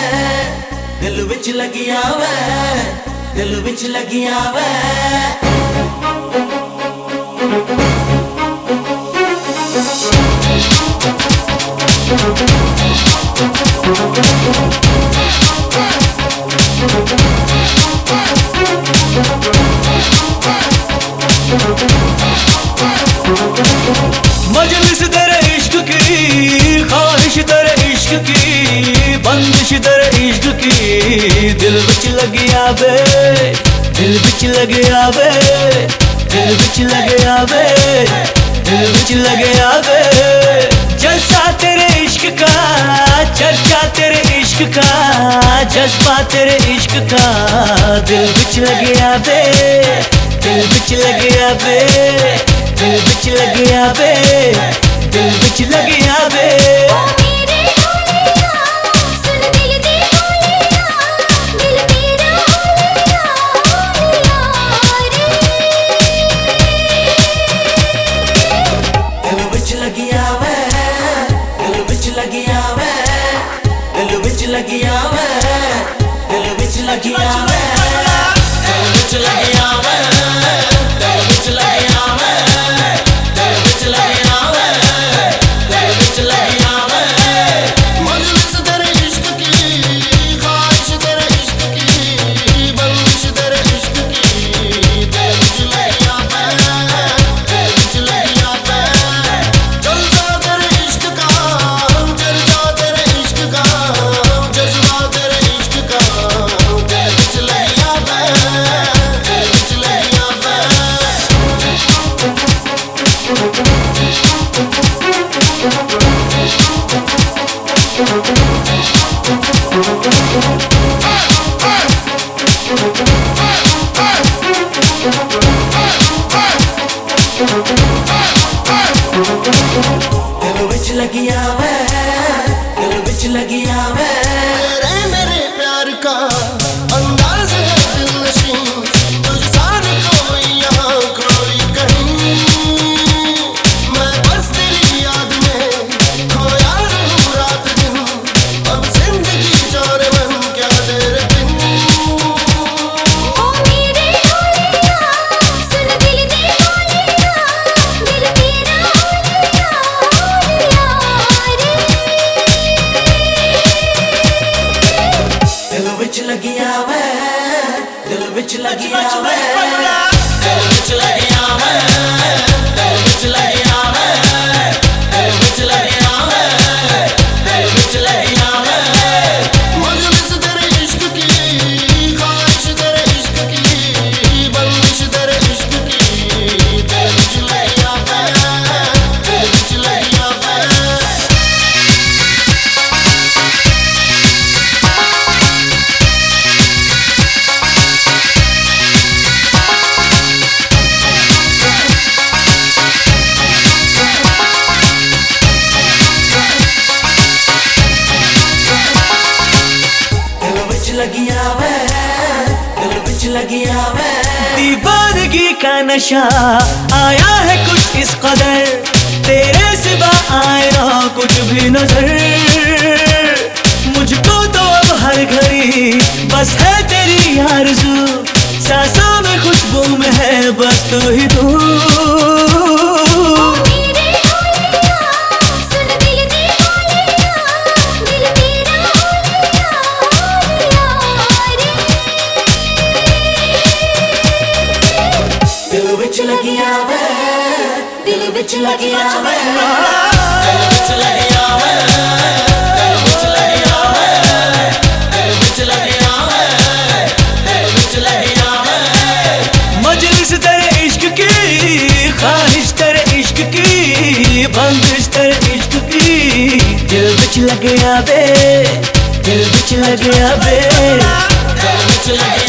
दिल विच लगिया वे, दिल विच लगिया वे। मजलिस तेरे इश्क की, ख्वाहिश तेरे इश्क की, बंदिश तेरे इश्क की, दिल विच लगिया वे, दिल विच लगिया वे, दिल विच लगिया वे, दिल विच लगिया वे। जलसा तेरे इश्क का, चर्चा तेरे इश्क का, जज्बा तेरे इश्क का, दिल विच लगिया वे, दिल विच लगिया वे, दिल विच लगिया वे, दिल विच लगिया वे। दिल विच लगिया वे, दिल विच लगिया वे, दिल विच लगिया वे, दिल विच लगिया वे, दिल विच लगिया वे, दिल विच लगिया वे, दिल विच लगिया वे, दिल विच लगिया वे। मजलिस तेरे इश्क की, ख्वाहिश तेरे इश्क की, बंदिश तेरे इश्क की, दिल विच लगिया वे, दिल विच लगिया वे। जलसा तेरे इश्क का, चर्चा तेरे इश्क का, जज्बा तेरे इश्क का, दिल विच लगिया वे, दिल विच लगिया वे। दिल विच लगिया वे, दिल विच लगिया वे। तेरे मेरे प्यार का अंदाज है दिलनशीं, तुझ सा न कोई यहाँ कोई कहीं। मैं बस तेरी याद में खोया रहूं रात दिन, अब जिंदगी जाने मन क्या तेरे बिन। दिल विच लगिया वे, दिल विच लगिया वे, दिल विच लगिया वे, दिल विच लगिया वे, दिल विच लगिया वे, दिल विच लगिया वे। मजलिस तेरे इश्क की, ख्वाहिश तेरे इश्क की, बंदिश तेरे इश्क की, दिल विच लगिया वे, दिल विच लगिया वे। दिल विच लगिया वे, दिल विच लगिया वे। दीवानगी का नशा आया है कुछ इस कदर, तेरे सिवा आए ना कुछ भी नजर। मुझको तो अब हर घड़ी बस है तेरी आरज़ू, सांसों में खुशबू में है बस तू ही तू। दिल विच लगिया वे, दिल विच लगिया वे, दिल विच लगिया वे, दिल विच लगिया वे, दिल विच लगिया वे, दिल विच लगिया वे। मजलिस तेरे इश्क की, ख्वाहिश तेरे इश्क की, बंदिश तेरे इश्क की, दिल विच लगिया वे, दिल विच लगिया वे, दिल विच लगिया